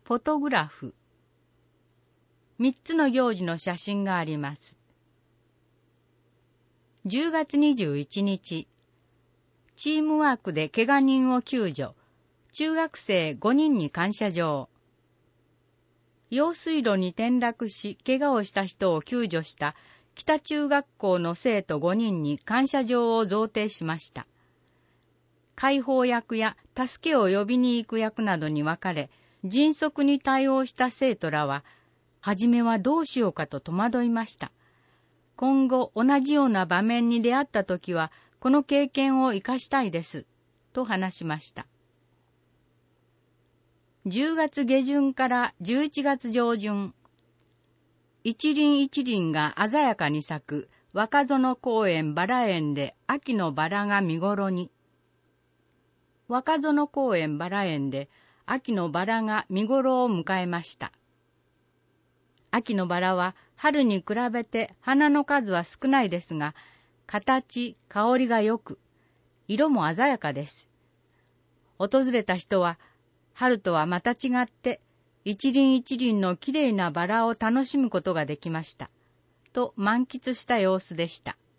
フォトグラフ。3つの行事の写真があります。10月21日、チームワークで怪我人を救助、中学生5人に感謝状。用水路に転落し怪我をした人を救助した北中学校の生徒5人に感謝状を贈呈しました。解放役や助けを呼びに行く役などに分かれ、迅速に対応した生徒らは、はじめはどうしようかと戸惑いました。今後同じような場面に出会ったときは、この経験を生かしたいです、と話しました。10月下旬から11月上旬、一輪一輪が鮮やかに咲く若園公園バラ園で秋のバラが見頃に。若園公園バラ園で秋のバラが見頃を迎えました。秋のバラは春に比べて花の数は少ないですが、形、香りが良く、色も鮮やかです。訪れた人は、春とはまた違って、一輪一輪のきれいなバラを楽しむことができました。と満喫した様子でした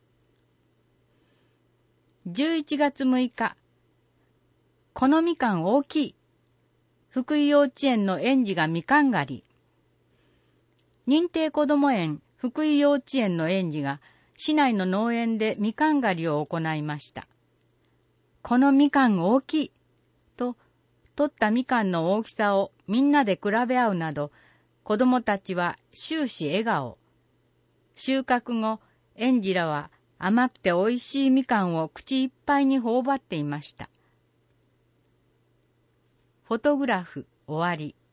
。11月6日、このみかん大きい。福井幼稚園の園児がみかん狩り。認定こども園福井幼稚園の園児が市内の農園でみかん狩りを行いました。このみかん大きい。と、取ったみかんの大きさをみんなで比べ合うなど、子供たちは終始笑顔。収穫後、園児らは甘くておいしいみかんを口いっぱいに頬張っていました。フォトグラフ終わり。